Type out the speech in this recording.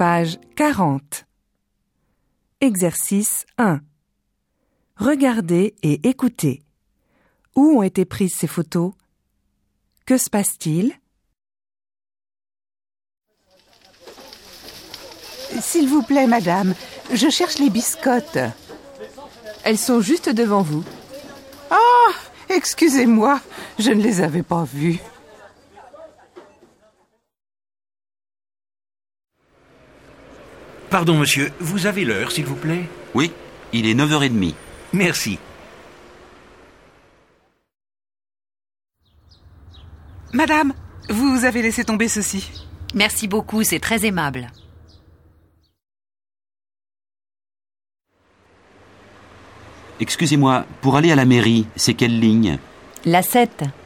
Page 40. Exercice 1. Regardez et écoutez. Où ont été prises ces photos? Que se passe-t-il? S'il vous plaît, madame, je cherche les biscottes. Elles sont juste devant vous. Ah, excusez-moi, je ne les avais pas vues. Pardon, monsieur, vous avez l'heure, s'il vous plaît? Oui, il est 9h30. Merci. Madame, vous avez laissé tomber ceci. Merci beaucoup, c'est très aimable. Excusez-moi, pour aller à la mairie, c'est quelle ligne? La 7.